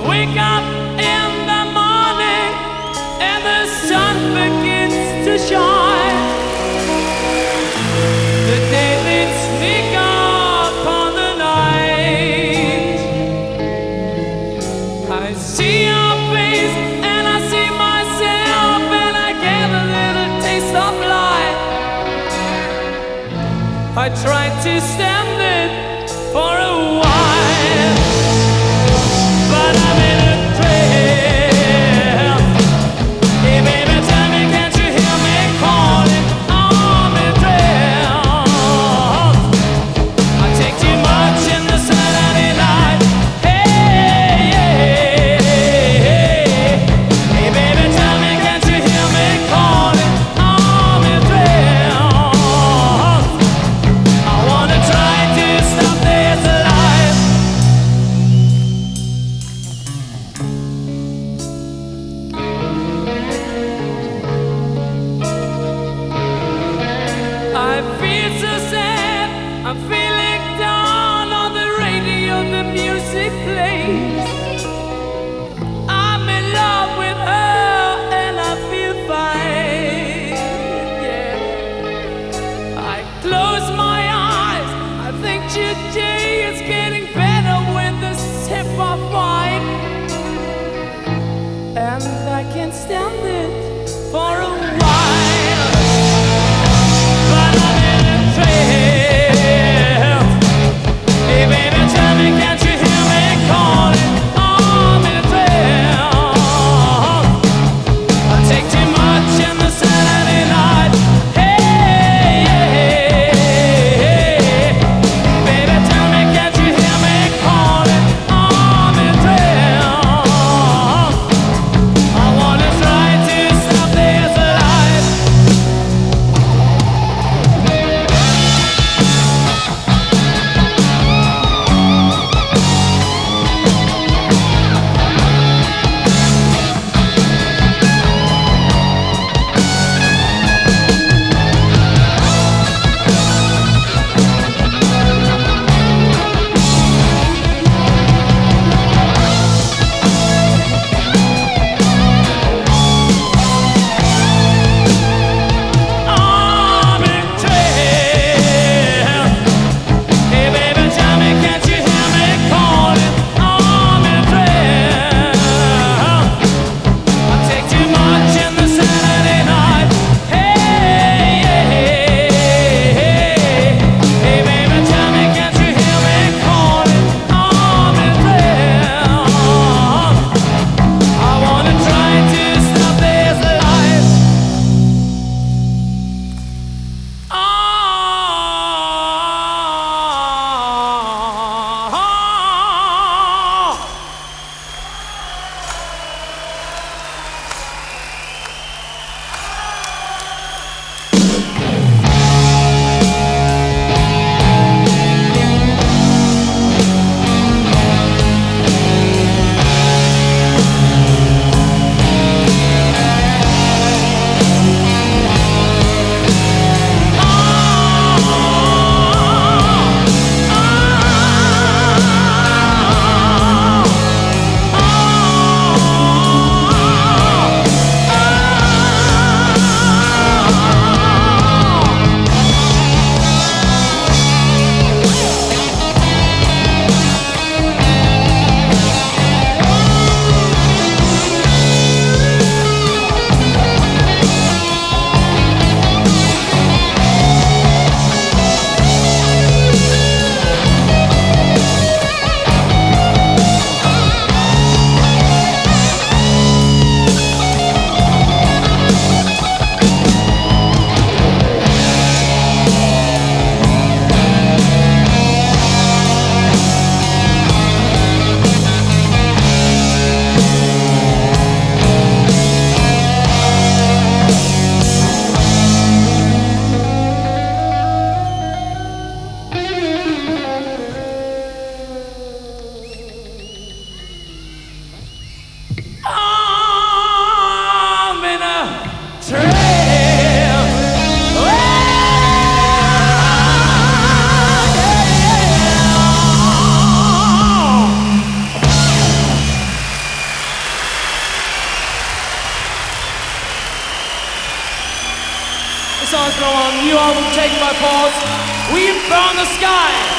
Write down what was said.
Wake up in the morning and the sun begins to shine. The daylight sneak upon the night. I see your face and I see myself, and I get a little taste of life. I tried to stand it for a while, but I'm in a trance. Hey baby, tell me, can't you hear me calling? I'm in trance. I take too much in the Saturday night. Hey, hey, hey. Hey baby, tell me, can't you hear me calling? I'm in trance. I wanna try song's from our new album, Taken by Force. We Burn the Sky.